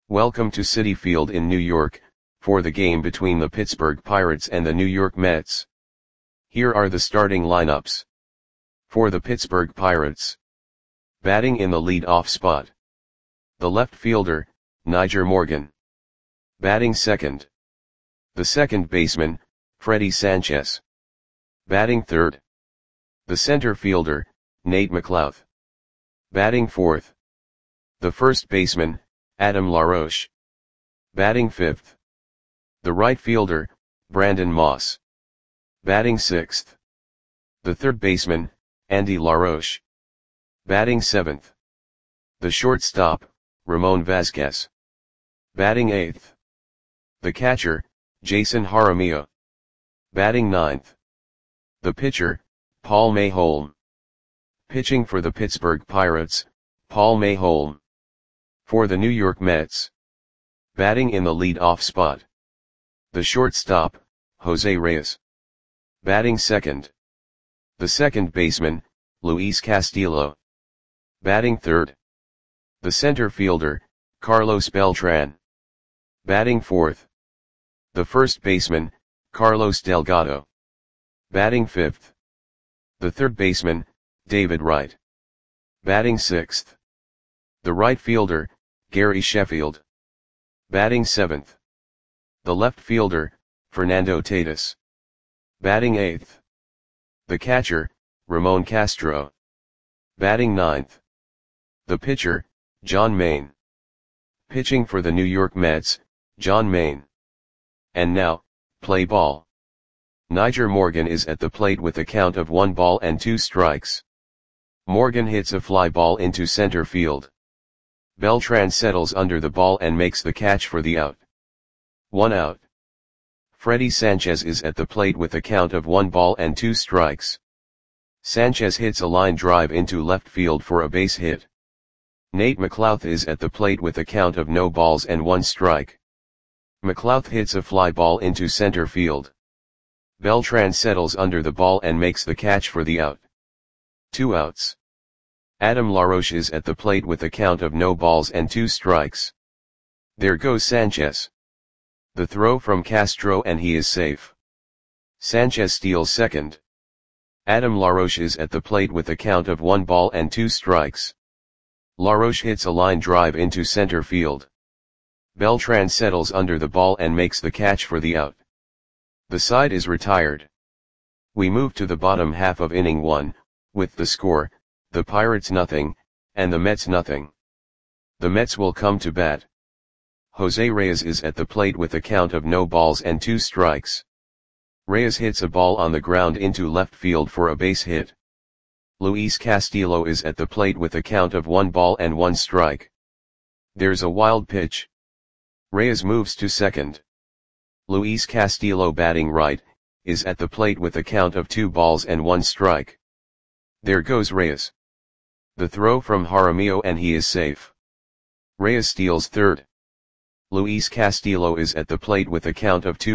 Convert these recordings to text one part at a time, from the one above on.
Welcome to Citi Field in New York, for the game between the Pittsburgh Pirates and the New York Mets. Here are the starting lineups. For the Pittsburgh Pirates. Batting in the lead-off spot. The left fielder, Nyjer Morgan. Batting second. The second baseman, Freddie Sanchez. Batting third. The center fielder, Nate McLouth. Batting fourth. The first baseman, Adam LaRoche. Batting fifth. The right fielder, Brandon Moss. Batting sixth. The third baseman, Andy LaRoche. Batting seventh. The shortstop, Ramon Vazquez. Batting eighth. The catcher, Jason Jaramillo. Batting ninth. The pitcher, Paul Mayholm. Pitching for the Pittsburgh Pirates, Paul Mayholm. For the New York Mets. Batting in the lead-off spot. The shortstop, Jose Reyes. Batting second. The second baseman, Luis Castillo. Batting third. The center fielder, Carlos Beltran. Batting fourth. The first baseman, Carlos Delgado. Batting fifth. The third baseman, David Wright. Batting sixth. The right fielder, Gary Sheffield. Batting seventh. The left fielder, Fernando Tatis. Batting eighth. The catcher, Ramon Castro. Batting ninth. The pitcher, John Maine. Pitching for the New York Mets, John Maine. And now, play ball. Nyjer Morgan is at the plate with a count of 1-2 Morgan hits a fly ball into center field. Beltran settles under the ball and makes the catch for the out. 1 out. Freddie Sanchez is at the plate with a count of 1-2. Sanchez hits a line drive into left field for a base hit. Nate McLouth is at the plate with a count of 0-1. McLouth hits a fly ball into center field. Beltran settles under the ball and makes the catch for the out. 2 outs. Adam LaRoche is at the plate with a count of 0-2. There goes Sanchez. The throw from Castro and he is safe. Sanchez steals second. Adam LaRoche is at the plate with a count of 1-2. LaRoche hits a line drive into center field. Beltran settles under the ball and makes the catch for the out. The side is retired. We move to the bottom half of inning 1, with the score, the Pirates nothing, and the Mets nothing. The Mets will come to bat. Jose Reyes is at the plate with a count of 0-2. Reyes hits a ball on the ground into left field for a base hit. Luis Castillo is at the plate with a count of 1-1. There's a wild pitch. Reyes moves to second. Luis Castillo, batting right, is at the plate with a count of 2-1. There goes Reyes. The throw from Jaramillo and he is safe. Reyes steals third. Luis Castillo is at the plate with a count of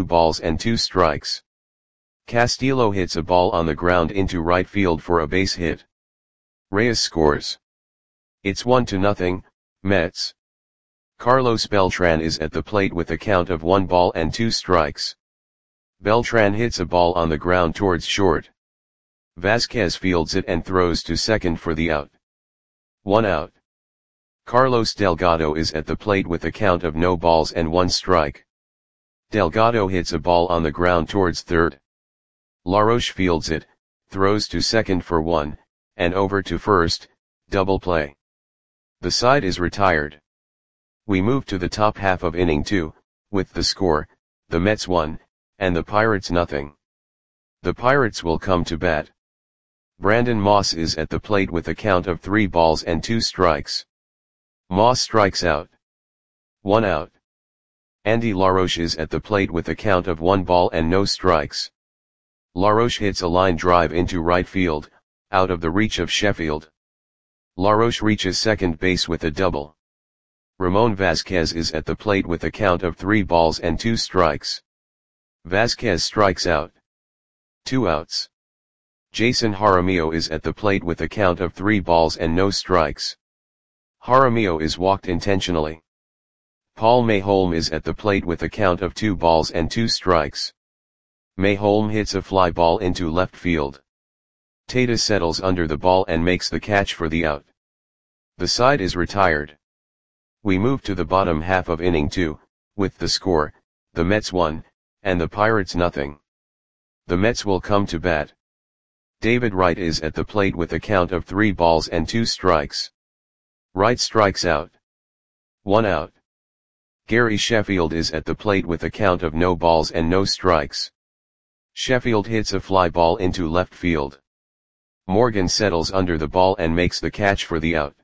2-2. Castillo hits a ball on the ground into right field for a base hit. Reyes scores. It's 1-0, Mets. Carlos Beltran is at the plate with a count of 1-2. Beltran hits a ball on the ground towards short. Vazquez fields it and throws to second for the out. 1 out. Carlos Delgado is at the plate with a count of 0-1. Delgado hits a ball on the ground towards third. LaRoche fields it, throws to second for 1, and over to first, double play. The side is retired. We move to the top half of inning 2, with the score, the Mets 1, and the Pirates nothing. The Pirates will come to bat. Brandon Moss is at the plate with a count of 3-2. Moss strikes out. 1 out. Andy LaRoche is at the plate with a count of 1-0. LaRoche hits a line drive into right field, out of the reach of Sheffield. LaRoche reaches second base with a double. Ramon Vazquez is at the plate with a count of 3-2. Vazquez strikes out. 2 outs. Jason Jaramillo is at the plate with a count of 3 balls and no strikes. Jaramillo is walked intentionally. Paul Mayholm is at the plate with a count of 2 balls and 2 strikes. Mayholm hits a fly ball into left field. Tatis settles under the ball and makes the catch for the out. The side is retired. We move to the bottom half of inning 2, with the score, the Mets 1, and the Pirates nothing. The Mets will come to bat. David Wright is at the plate with a count of 3 balls and 2 strikes. Wright strikes out. 1 out. Gary Sheffield is at the plate with a count of no balls and no strikes. Sheffield hits a fly ball into left field. Morgan settles under the ball and makes the catch for the out.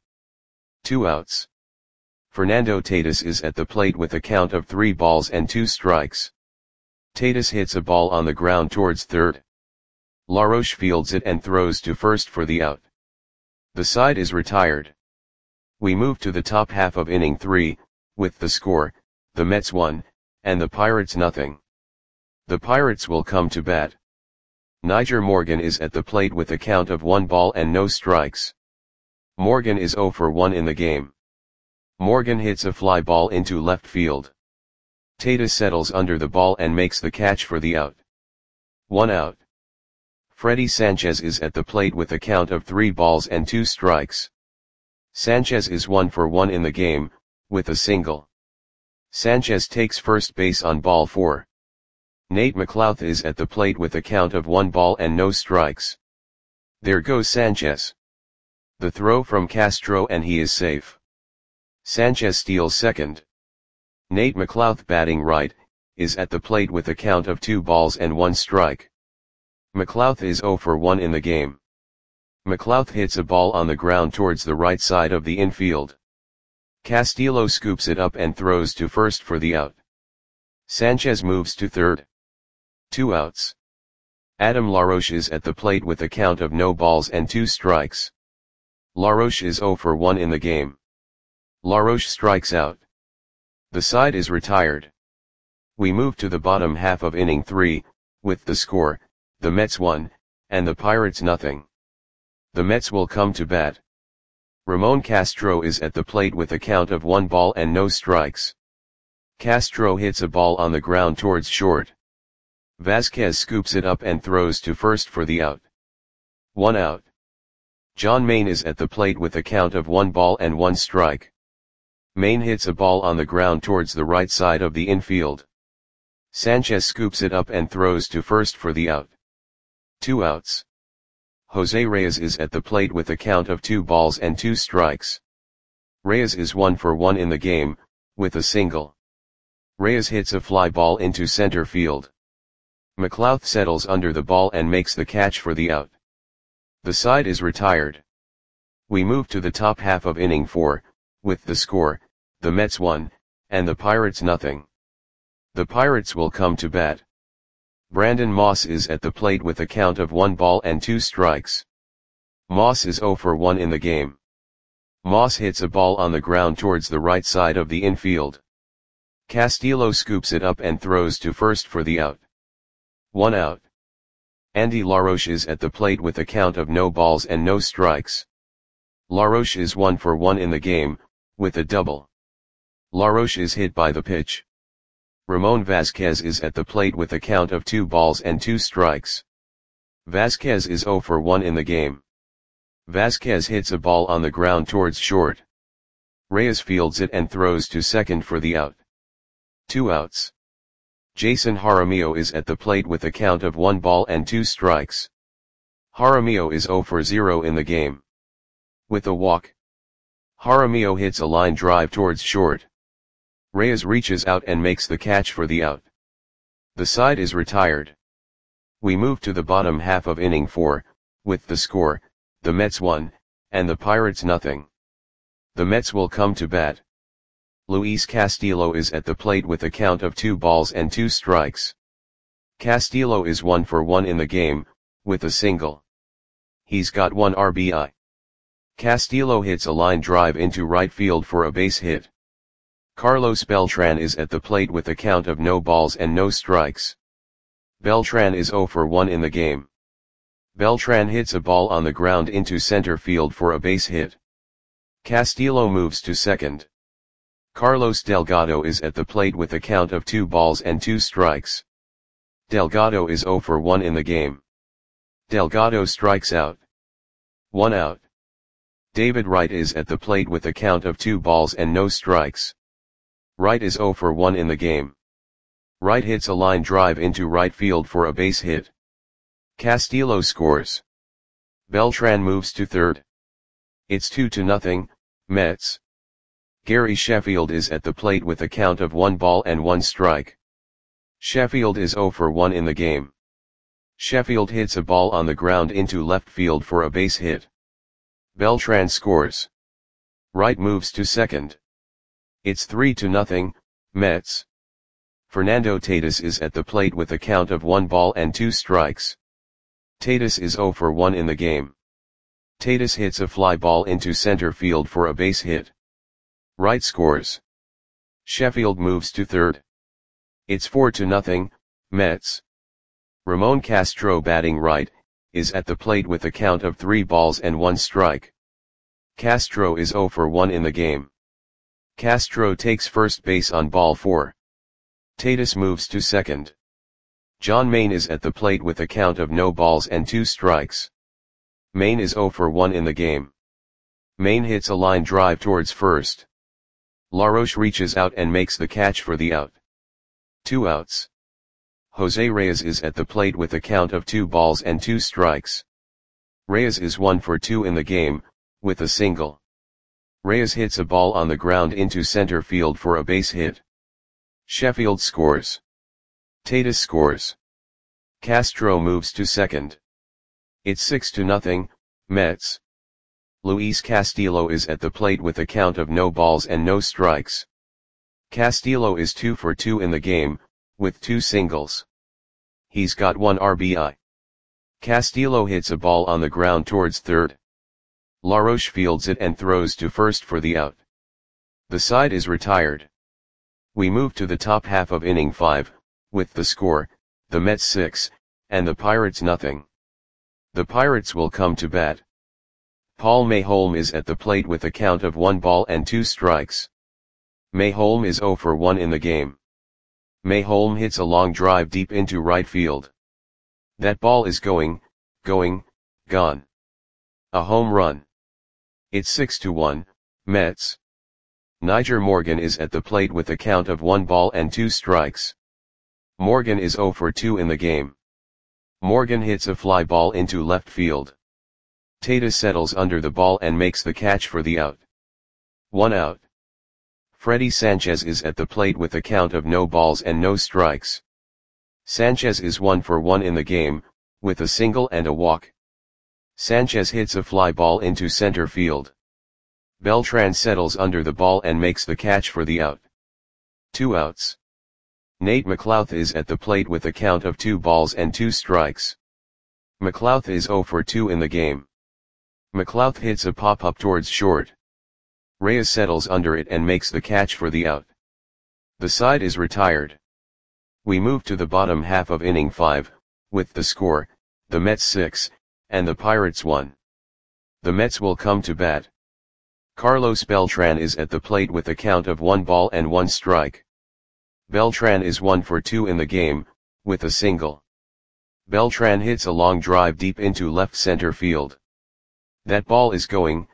2 outs. Fernando Tatis is at the plate with a count of 3 balls and 2 strikes. Tatis hits a ball on the ground towards third. LaRoche fields it and throws to first for the out. The side is retired. We move to the top half of inning 3, with the score, the Mets 1, and the Pirates nothing. The Pirates will come to bat. Nyjer Morgan is at the plate with a count of 1 ball and no strikes. Morgan is 0 for 1 in the game. Morgan hits a fly ball into left field. Tatis settles under the ball and makes the catch for the out. 1 out. Freddie Sanchez is at the plate with a count of 3 balls and 2 strikes. Sanchez is 1 for 1 in the game, with a single. Sanchez takes first base on ball 4. Nate McLouth is at the plate with a count of 1 ball and no strikes. There goes Sanchez. The throw from Castro and he is safe. Sanchez steals second. Nate McLouth batting right, is at the plate with a count of 2 balls and 1 strike. McLouth is 0 for 1 in the game. McLouth hits a ball on the ground towards the right side of the infield. Castillo scoops it up and throws to first for the out. Sanchez moves to third. 2 outs. Adam LaRoche is at the plate with a count of no balls and 2 strikes. LaRoche is 0 for 1 in the game. LaRoche strikes out. The side is retired. We move to the bottom half of inning 3, with the score, the Mets 1, and the Pirates nothing. The Mets will come to bat. Ramon Castro is at the plate with a count of 1 ball and no strikes. Castro hits a ball on the ground towards short. Vasquez scoops it up and throws to first for the out. 1 out. John Maine is at the plate with a count of 1 ball and 1 strike. Maine hits a ball on the ground towards the right side of the infield. Sanchez scoops it up and throws to first for the out. 2 outs. Jose Reyes is at the plate with a count of 2 balls and 2 strikes. Reyes is 1 for 1 in the game, with a single. Reyes hits a fly ball into center field. McLouth settles under the ball and makes the catch for the out. The side is retired. We move to the top half of inning 4, with the score, the Mets 1, and the Pirates nothing. The Pirates will come to bat. Brandon Moss is at the plate with a count of 1 ball and 2 strikes. Moss is 0 for 1 in the game. Moss hits a ball on the ground towards the right side of the infield. Castillo scoops it up and throws to first for the out. 1 out. Andy LaRoche is at the plate with a count of no balls and no strikes. LaRoche is 1 for 1 in the game, with a double. LaRoche is hit by the pitch. Ramon Vasquez is at the plate with a count of 2 balls and 2 strikes. Vasquez is 0 for 1 in the game. Vasquez hits a ball on the ground towards short. Reyes fields it and throws to second for the out. 2 outs. Jason Jaramillo is at the plate with a count of 1 ball and 2 strikes. Jaramillo is 0 for 0 in the game. With a walk. Jaramillo hits a line drive towards short. Reyes reaches out and makes the catch for the out. The side is retired. We move to the bottom half of inning 4, with the score, the Mets 1, and the Pirates nothing. The Mets will come to bat. Luis Castillo is at the plate with a count of 2 balls and 2 strikes. Castillo is 1 for 1 in the game, with a single. He's got 1 RBI. Castillo hits a line drive into right field for a base hit. Carlos Beltran is at the plate with a count of no balls and no strikes. Beltran is 0 for 1 in the game. Beltran hits a ball on the ground into center field for a base hit. Castillo moves to second. Carlos Delgado is at the plate with a count of 2 balls and 2 strikes. Delgado is 0 for 1 in the game. Delgado strikes out. 1 out. David Wright is at the plate with a count of 2 balls and no strikes. Wright is 0 for 1 in the game. Wright hits a line drive into right field for a base hit. Castillo scores. Beltran moves to third. It's 2-0, Mets. Gary Sheffield is at the plate with a count of 1 ball and 1 strike. Sheffield is 0 for 1 in the game. Sheffield hits a ball on the ground into left field for a base hit. Beltran scores. Wright moves to second. It's 3-0, Mets. Fernando Tatis is at the plate with a count of 1 ball and 2 strikes. Tatis is 0 for 1 in the game. Tatis hits a fly ball into center field for a base hit. Wright scores. Sheffield moves to third. It's 4-0, Mets. Ramon Castro batting right, is at the plate with a count of 3 balls and 1 strike. Castro is 0 for 1 in the game. Castro takes first base on ball 4. Tatis moves to second. John Maine is at the plate with a count of no balls and 2 strikes. Maine is 0 for 1 in the game. Maine hits a line drive towards first. LaRoche reaches out and makes the catch for the out. 2 outs. Jose Reyes is at the plate with a count of 2 balls and 2 strikes. Reyes is 1 for 2 in the game, with a single. Reyes hits a ball on the ground into center field for a base hit. Sheffield scores. Tatis scores. Castro moves to second. It's 6-0, Mets. Luis Castillo is at the plate with a count of no balls and no strikes. Castillo is 2 for 2 in the game, with 2 singles. He's got 1 RBI. Castillo hits a ball on the ground towards third. LaRoche fields it and throws to first for the out. The side is retired. We move to the top half of inning 5, with the score, the Mets 6, and the Pirates nothing. The Pirates will come to bat. Paul Mayholm is at the plate with a count of 1 ball and 2 strikes. Mayholm is 0 for 1 in the game. Mayholm hits a long drive deep into right field. That ball is gone. A home run. It's 6-1, Mets. Nyjer Morgan is at the plate with a count of 1 ball and 2 strikes. Morgan is 0 for 2 in the game. Morgan hits a fly ball into left field. Tatis settles under the ball and makes the catch for the out. 1 out. Freddy Sanchez is at the plate with a count of no balls and no strikes. Sanchez is 1 for 1 in the game, with a single and a walk. Sanchez hits a fly ball into center field. Beltran settles under the ball and makes the catch for the out. 2 outs. Nate McLouth is at the plate with a count of 2 balls and 2 strikes. McLouth is 0 for 2 in the game. McLouth hits a pop-up towards short. Reyes settles under it and makes the catch for the out. The side is retired. We move to the bottom half of inning 5, with the score, the Mets 6, and the Pirates 1. The Mets will come to bat. Carlos Beltran is at the plate with a count of 1 ball and 1 strike. Beltran is 1 for 2 in the game, with a single. Beltran hits a long drive deep into left center field. That ball is gone.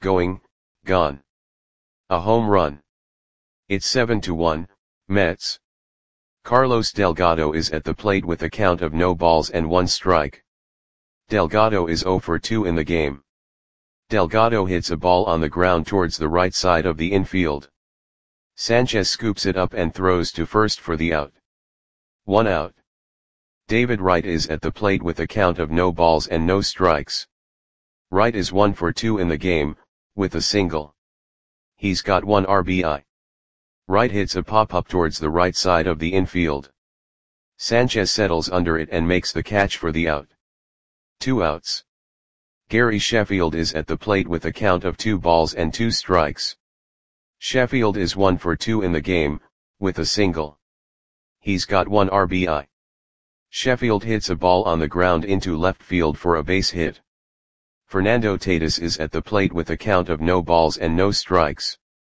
A home run. It's 7-1, Mets. Carlos Delgado is at the plate with a count of no balls and 1 strike. Delgado is 0 for 2 in the game. Delgado hits a ball on the ground towards the right side of the infield. Sanchez scoops it up and throws to first for the out. 1 out. David Wright is at the plate with a count of no balls and no strikes. Wright is 1 for 2 in the game, with a single. He's got 1 RBI. Wright hits a pop-up towards the right side of the infield. Sanchez settles under it and makes the catch for the out. 2 outs. Gary Sheffield is at the plate with a count of 2 balls and 2 strikes. Sheffield is 1 for 2 in the game, with a single. He's got 1 RBI. Sheffield hits a ball on the ground into left field for a base hit. Fernando Tatis is at the plate with a count of no balls and no strikes.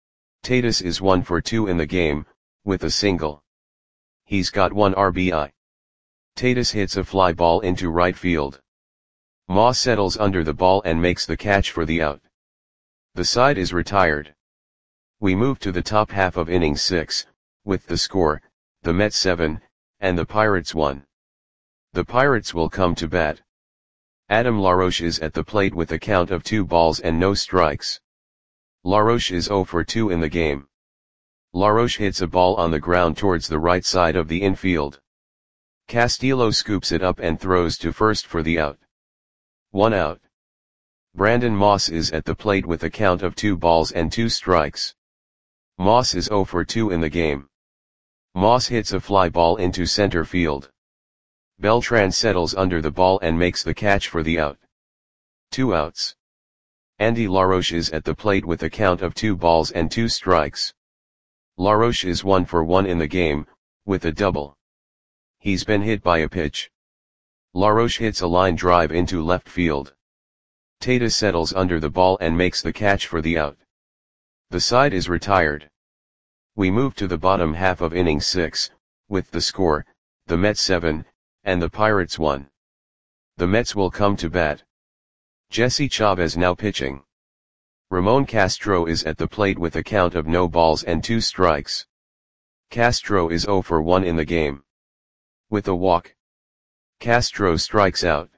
Tatis is 1 for 2 in the game, with a single. He's got 1 RBI. Tatis hits a fly ball into right field. Moss settles under the ball and makes the catch for the out. The side is retired. We move to the top half of inning 6, with the score, the Mets 7, and the Pirates 1. The Pirates will come to bat. Adam LaRoche is at the plate with a count of 2 balls and no strikes. LaRoche is 0 for 2 in the game. LaRoche hits a ball on the ground towards the right side of the infield. Castillo scoops it up and throws to first for the out. 1 out. Brandon Moss is at the plate with a count of 2 balls and 2 strikes. Moss is 0 for 2 in the game. Moss hits a fly ball into center field. Beltran settles under the ball and makes the catch for the out. 2 outs. Andy LaRoche is at the plate with a count of 2 balls and 2 strikes. LaRoche is 1 for 1 in the game, with a double. He's been hit by a pitch. LaRoche hits a line drive into left field. Tatis settles under the ball and makes the catch for the out. The side is retired. We move to the bottom half of inning 6, with the score, the Mets 7, and the Pirates 1. The Mets will come to bat. Jesse Chavez now pitching. Ramon Castro is at the plate with a count of no balls and 2 strikes. Castro is 0 for 1 in the game. With a walk, Castro strikes out.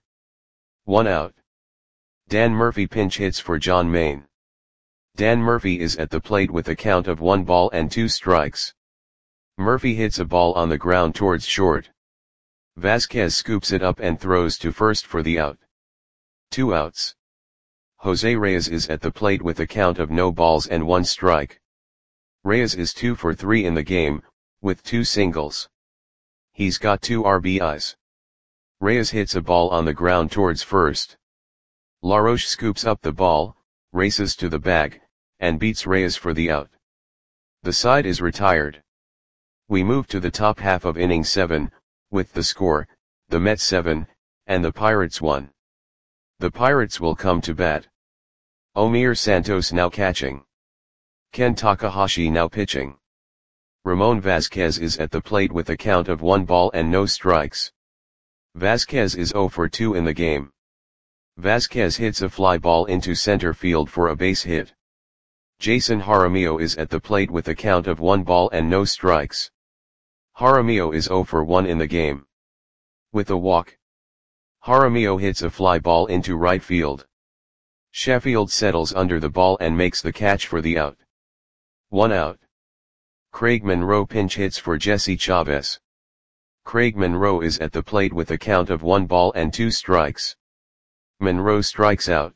1 out. Dan Murphy pinch hits for John Maine. Dan Murphy is at the plate with a count of 1 ball and 2 strikes. Murphy hits a ball on the ground towards short. Vasquez scoops it up and throws to first for the out. 2 outs. Jose Reyes is at the plate with a count of no balls and 1 strike. Reyes is 2 for 3 in the game, with 2 singles. He's got 2 RBIs. Reyes hits a ball on the ground towards first. LaRoche scoops up the ball, races to the bag, and beats Reyes for the out. The side is retired. We move to the top half of inning 7, with the score, the Mets 7, and the Pirates 1. The Pirates will come to bat. Omir Santos now catching. Ken Takahashi now pitching. Ramon Vasquez is at the plate with a count of 1 ball and no strikes. Vasquez is 0 for 2 in the game. Vasquez hits a fly ball into center field for a base hit. Jason Jaramillo is at the plate with a count of 1 ball and no strikes. Jaramillo is 0 for 1 in the game. With a walk, Jaramillo hits a fly ball into right field. Sheffield settles under the ball and makes the catch for the out. 1 out. Craig Monroe pinch hits for Jesse Chavez. Craig Monroe is at the plate with a count of 1 ball and 2 strikes. Monroe strikes out.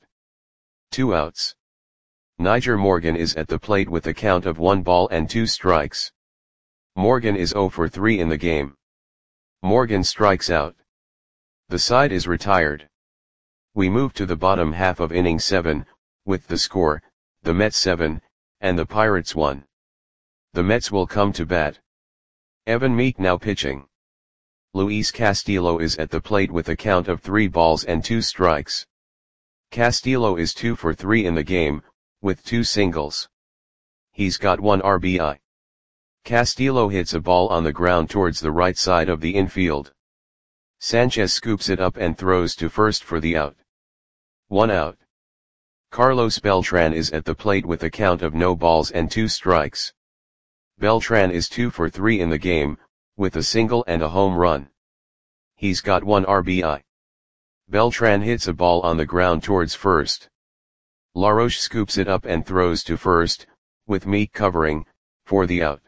2 outs. Niger Morgan is at the plate with a count of 1 ball and 2 strikes. Morgan is 0 for 3 in the game. Morgan strikes out. The side is retired. We move to the bottom half of inning 7, with the score, the Mets 7, and the Pirates 1. The Mets will come to bat. Evan Meek now pitching. Luis Castillo is at the plate with a count of 3 balls and 2 strikes. Castillo is 2 for 3 in the game, with 2 singles. He's got 1 RBI. Castillo hits a ball on the ground towards the right side of the infield. Sanchez scoops it up and throws to first for the out. 1 out. Carlos Beltran is at the plate with a count of no balls and 2 strikes. Beltran is 2 for 3 in the game, with a single and a home run. He's got 1 RBI. Beltran hits a ball on the ground towards first. LaRoche scoops it up and throws to first, with Meek covering, for the out.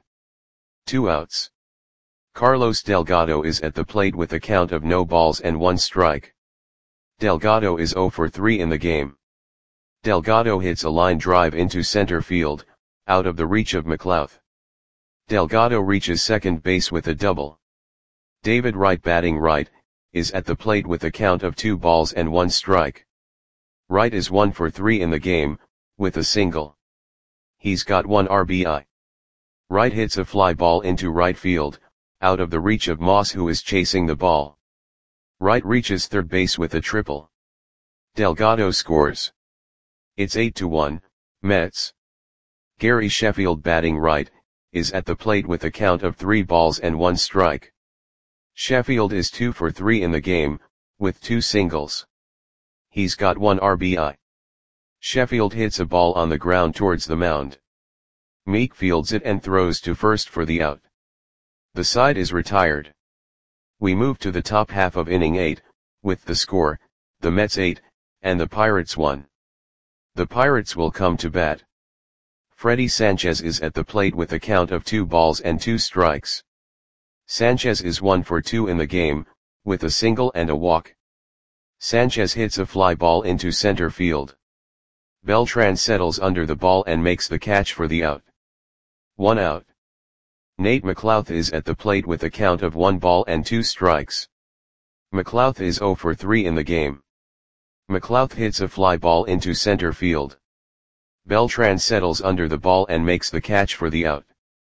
2 outs. Carlos Delgado is at the plate with a count of no balls and 1 strike. Delgado is 0 for 3 in the game. Delgado hits a line drive into center field, out of the reach of McLouth. Delgado reaches second base with a double. David Wright batting right, is at the plate with a count of 2 balls and 1 strike. Wright is 1 for 3 in the game, with a single. He's got 1 RBI. Wright hits a fly ball into right field, out of the reach of Moss who is chasing the ball. Wright reaches third base with a triple. Delgado scores. It's 8-1, Mets. Gary Sheffield batting right, is at the plate with a count of 3 balls and 1 strike. Sheffield is 2 for 3 in the game, with 2 singles. He's got 1 RBI. Sheffield hits a ball on the ground towards the mound. Meek fields it and throws to first for the out. The side is retired. We move to the top half of inning 8, with the score, the Mets 8, and the Pirates 1. The Pirates will come to bat. Freddie Sanchez is at the plate with a count of 2 balls and 2 strikes. Sanchez is 1 for 2 in the game, with a single and a walk. Sanchez hits a fly ball into center field. Beltran settles under the ball and makes the catch for the out. 1 out. Nate McLouth is at the plate with a count of 1 ball and 2 strikes. McLouth is 0 for 3 in the game. McLouth hits a fly ball into center field. Beltran settles under the ball and makes the catch for the out.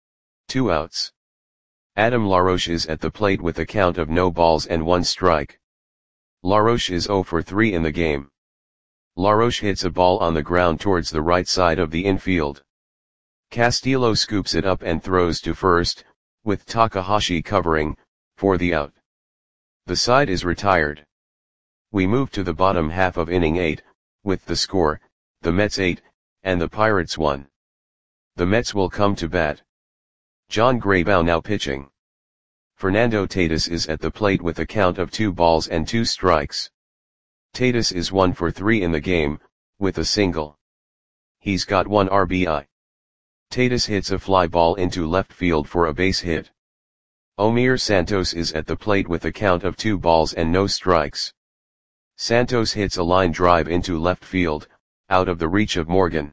2 outs. Adam LaRoche is at the plate with a count of no balls and 1 strike. LaRoche is 0 for 3 in the game. LaRoche hits a ball on the ground towards the right side of the infield. Castillo scoops it up and throws to first, with Takahashi covering, for the out. The side is retired. We move to the bottom half of inning 8, with the score, the Mets 8, and the Pirates 1. The Mets will come to bat. John Graybow now pitching. Fernando Tatis is at the plate with a count of 2 balls and 2 strikes. Tatis is 1 for 3 in the game, with a single. He's got 1 RBI. Tatis hits a fly ball into left field for a base hit. Omir Santos is at the plate with a count of 2 balls and no strikes. Santos hits a line drive into left field, out of the reach of Morgan.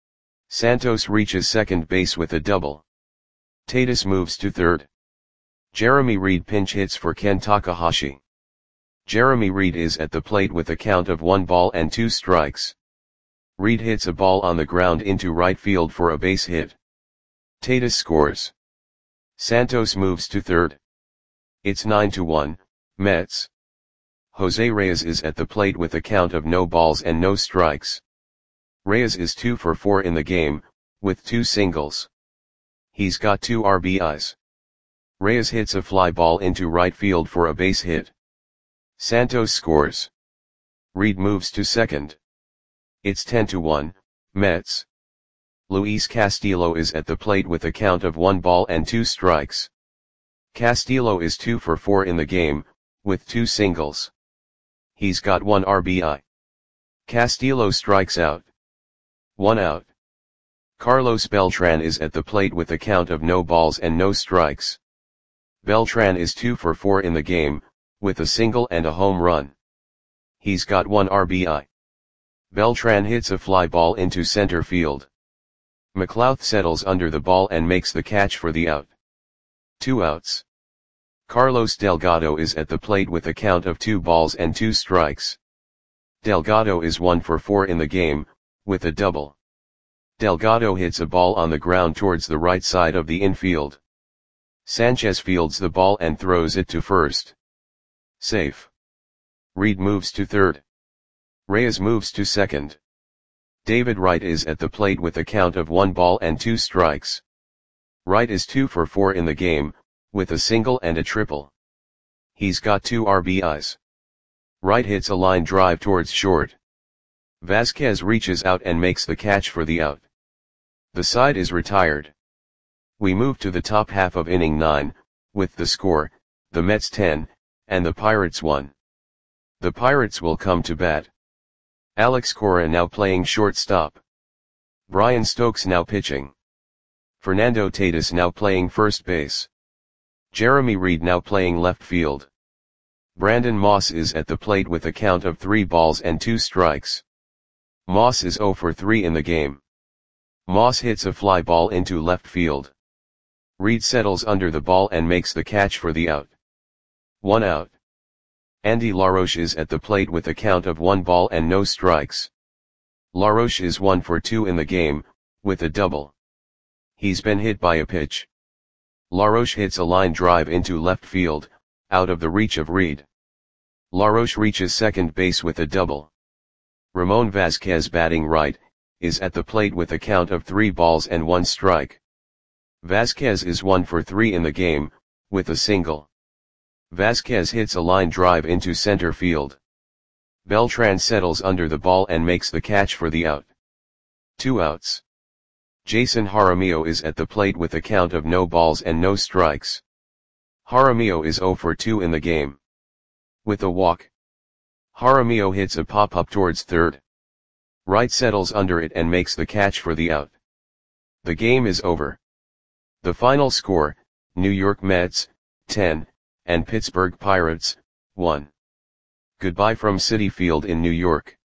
Santos reaches second base with a double. Tatis moves to third. Jeremy Reed pinch hits for Ken Takahashi. Jeremy Reed is at the plate with a count of 1 ball and 2 strikes. Reed hits a ball on the ground into right field for a base hit. Tatis scores. Santos moves to third. It's 9-1, Mets. Jose Reyes is at the plate with a count of no balls and no strikes. Reyes is 2 for 4 in the game, with 2 singles. He's got 2 RBIs. Reyes hits a fly ball into right field for a base hit. Santos scores. Reed moves to second. It's 10-1, Mets. Luis Castillo is at the plate with a count of 1 ball and 2 strikes. Castillo is 2 for 4 in the game, with 2 singles. He's got 1 RBI. Castillo strikes out. 1 out. Carlos Beltran is at the plate with a count of no balls and no strikes. Beltran is 2 for 4 in the game, with a single and a home run. He's got 1 RBI. Beltran hits a fly ball into center field. McLouth settles under the ball and makes the catch for the out. 2 outs. Carlos Delgado is at the plate with a count of 2 balls and 2 strikes. Delgado is 1 for 4 in the game, with a double. Delgado hits a ball on the ground towards the right side of the infield. Sanchez fields the ball and throws it to first. Safe. Reed moves to third. Reyes moves to second. David Wright is at the plate with a count of 1 ball and 2 strikes. Wright is 2 for 4 in the game, with a single and a triple. He's got 2 RBIs. Wright hits a line drive towards short. Vasquez reaches out and makes the catch for the out. The side is retired. We move to the top half of inning 9, with the score, the Mets 10, and the Pirates 1. The Pirates will come to bat. Alex Cora now playing shortstop. Brian Stokes now pitching. Fernando Tatis now playing first base. Jeremy Reed now playing left field. Brandon Moss is at the plate with a count of 3 balls and 2 strikes. Moss is 0 for 3 in the game. Moss hits a fly ball into left field. Reed settles under the ball and makes the catch for the out. 1 out. Andy LaRoche is at the plate with a count of 1 ball and no strikes. LaRoche is 1 for 2 in the game, with a double. He's been hit by a pitch. LaRoche hits a line drive into left field, out of the reach of Reed. LaRoche reaches second base with a double. Ramon Vasquez batting right, is at the plate with a count of 3 balls and 1 strike. Vasquez is 1 for 3 in the game, with a single. Vasquez hits a line drive into center field. Beltran settles under the ball and makes the catch for the out. 2 outs. Jason Jaramillo is at the plate with a count of no balls and no strikes. Jaramillo is 0 for 2 in the game. With a walk, Jaramillo hits a pop-up towards third. Wright settles under it and makes the catch for the out. The game is over. The final score, New York Mets, 10, and Pittsburgh Pirates, 1. Goodbye from Citi Field in New York.